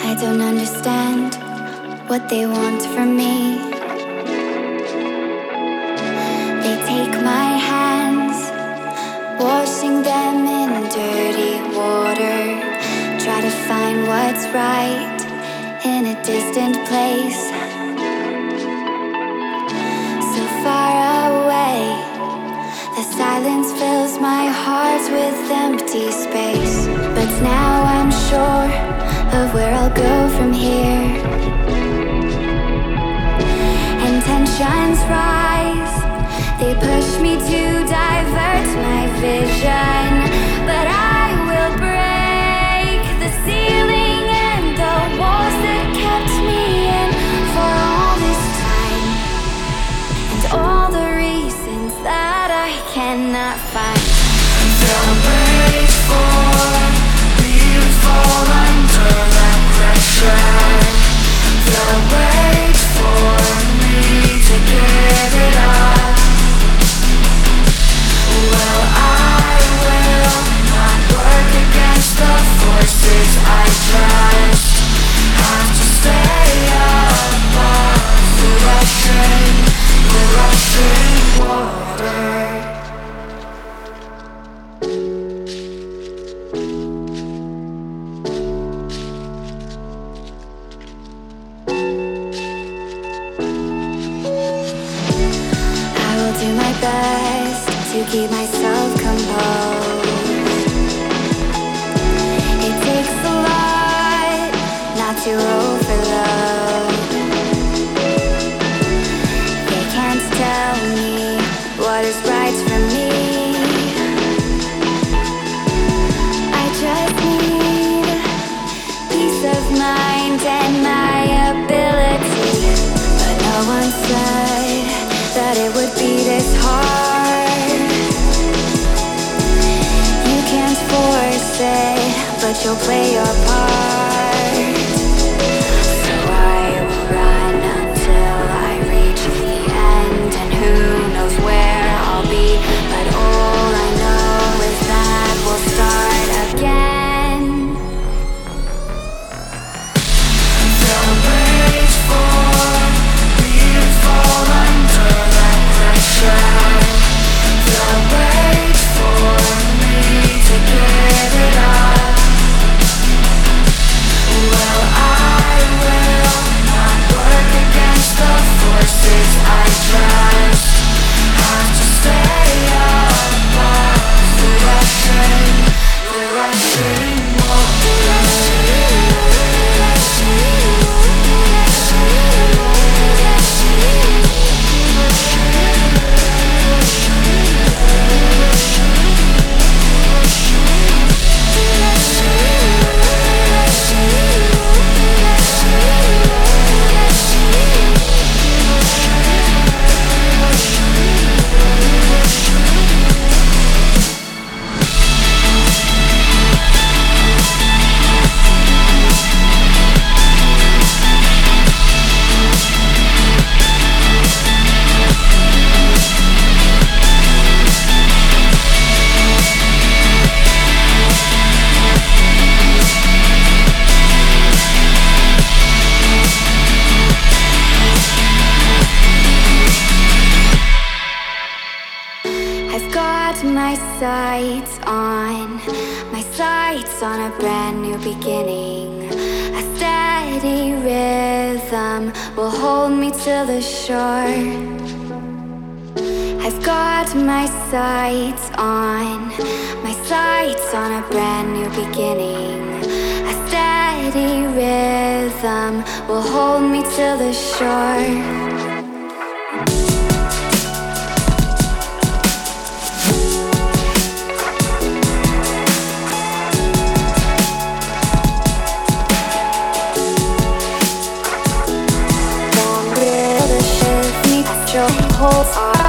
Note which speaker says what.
Speaker 1: I don't understand what they want from me. They take my hands, washing them in dirty water. Try to find what's right in a distant place, so far away. The silence fills my heart with empty space. But now I'm sure of where I'll go from here. And tensions rise, they push me to divert my vision. But I will break the ceiling and the walls that kept me in for all this time, and all the reasons that I cannot find.
Speaker 2: They'll wait for me to fall under that pressure. They'll wait for me to give it up. Well, I will not work against the forces I trust. Have to stay above the rushing water.
Speaker 1: Do my best to keep myself composed. It takes a lot not to overload. They can't tell me what is right for me. I just need peace of mind and my ability. But no one said that it would be this hard. You can't force it, but you'll play your part. So I will run until I reach the end, and who knows where I'll be. But all I know is that we'll start again.
Speaker 2: They'll wait for me to fall under that pressure. They'll wait for me to give it up. Well, I will not work against the forces I trust. Have to stay above the rushing my sights on a brand new beginning. A steady rhythm will hold me to the shore. I've got my sights on a brand new beginning. A steady rhythm will hold me to the shore. Hold on.